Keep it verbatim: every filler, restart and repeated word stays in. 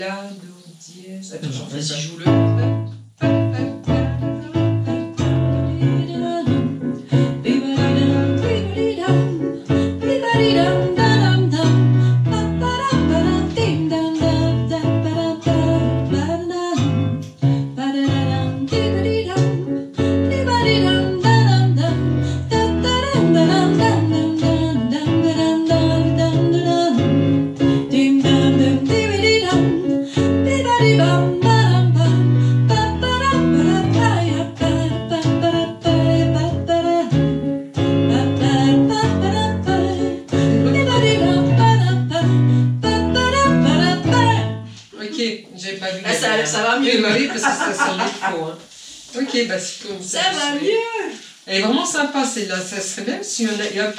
La, do, dièse. Attends, Non, vas-y, ça. joue-le. J'ai pas vu. Ah, ça, ça va mieux. Oui, bah oui, parce que ça sonnait faux. Hein. Ok, bah c'est comme ça. Ça va mieux. Elle est vraiment sympa celle-là. Ça serait bien si on a, il y a pas